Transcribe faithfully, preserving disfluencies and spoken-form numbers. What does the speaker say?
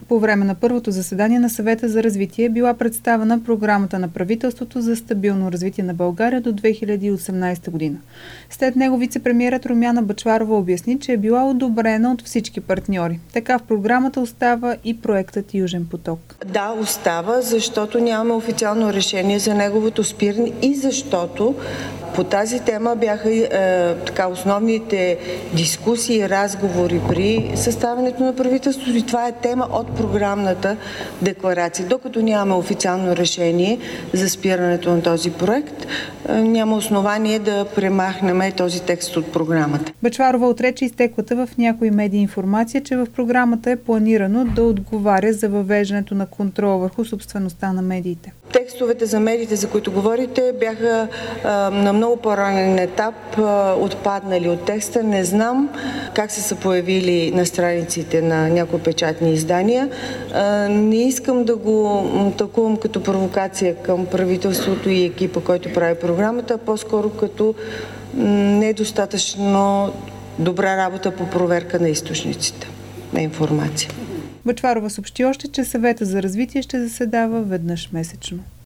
по време на първото заседание на Съвета за развитие е била представена програмата на правителството за стабилно развитие на България до две хиляди и осемнадесета година. След него вицепремиерът Румяна Бъчварова обясни, че е била одобрена от всички партньори. Така в програмата остава и проектът Южен поток. Да, остава, защото нямаме официално решение за неговото спиране и защото по тази тема бяха е, така, основните дискусии и разговори при съставянето на правителството и това е тема от програмната декларация. Докато нямаме официално решение за спирането на този проект, е, няма основание да премахнем този текст от програмата. Бъчварова отрече изтеклата в някои медии информация, че в програмата е планирано да отговаря за въвеждането на контрол върху собствеността на медиите. Текстовете за медиите, за които говорите, бяха а, на много по-ранен етап а, отпаднали от текста. Не знам как са се появили на страниците на някои печатни издания. А, не искам да го тълкувам като провокация към правителството и екипа, който прави програмата, а по-скоро като недостатъчно добра работа по проверка на източниците на информация. Бъчварова съобщи още, че Съвета за развитие ще заседава веднъж месечно.